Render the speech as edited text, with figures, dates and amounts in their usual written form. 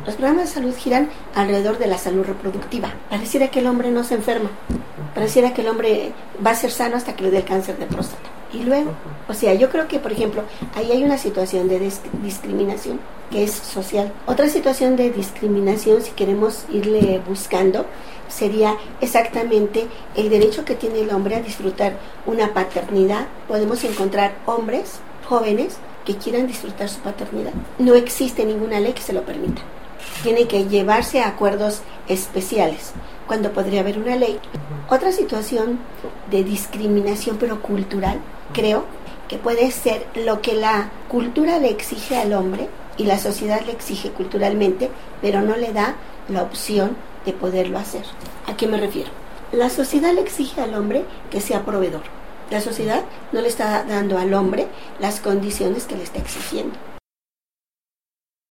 Los programas de salud giran alrededor de la salud reproductiva. Pareciera que el hombre no se enferma. Pareciera que el hombre va a ser sano hasta que le dé el cáncer de próstata. Y luego, o sea, yo creo que, por ejemplo, ahí hay una situación de discriminación que es social. Otra situación de discriminación, si queremos irle buscando, sería exactamente el derecho que tiene el hombre a disfrutar una paternidad. Podemos encontrar hombres jóvenes que quieran disfrutar su paternidad. No existe ninguna ley que se lo permita. Tiene que llevarse a acuerdos especiales, cuando podría haber una ley. Otra situación de discriminación, pero cultural, creo que puede ser lo que la cultura le exige al hombre y la sociedad le exige culturalmente, pero no le da la opción de poderlo hacer. ¿A qué me refiero? La sociedad le exige al hombre que sea proveedor. La sociedad no le está dando al hombre las condiciones que le está exigiendo.